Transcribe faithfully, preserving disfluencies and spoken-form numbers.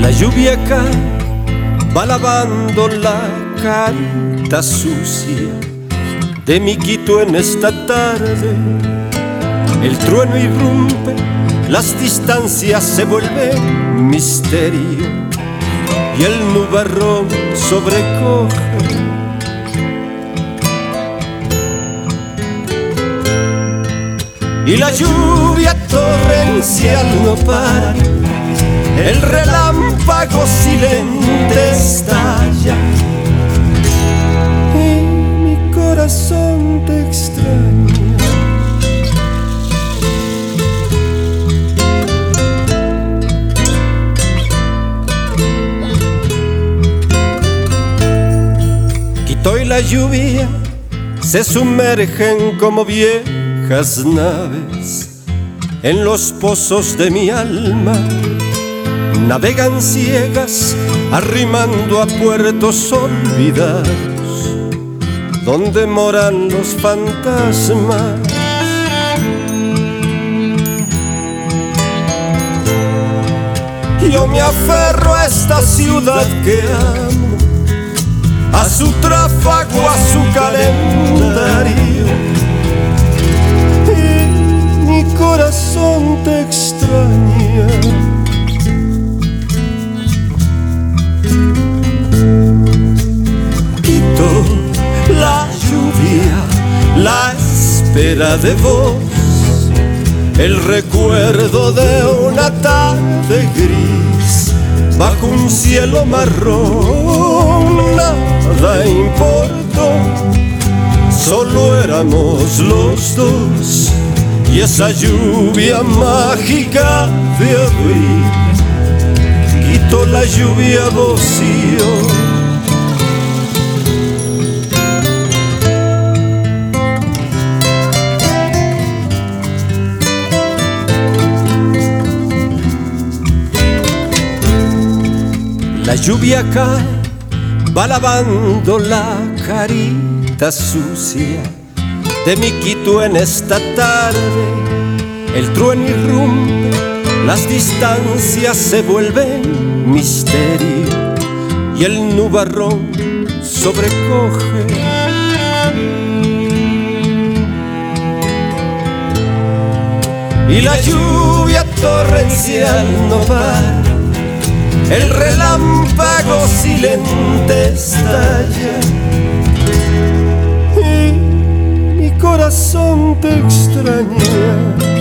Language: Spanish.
La lluvia cae, va lavando la carita sucia de mi Quito en esta tarde. El trueno irrumpe, las distancias se vuelven misterio y el nubarrón sobrecoge. Y la lluvia torrencial no para, el relámpago silente estalla y mi corazón te extraña. Quito y la lluvia se sumergen como viejas naves en los pozos de mi alma. Navegan ciegas, arrimando a puertos olvidados, donde moran los fantasmas. Yo me aferro a esta ciudad que amo, a su tráfago, a su calendario, y mi corazón te extraña. La lluvia, la espera de vos, el recuerdo de una tarde gris bajo un cielo marrón. Nada importó, solo éramos los dos y esa lluvia mágica de abril. Quito la lluvia vos y yo. La lluvia cae, va lavando la carita sucia de mi Quito en esta tarde. El trueno irrumpe, las distancias se vuelven misterio y el nubarrón sobrecoge. Y la lluvia torrencial no para, el relámpago silente estalla y mi corazón te extraña.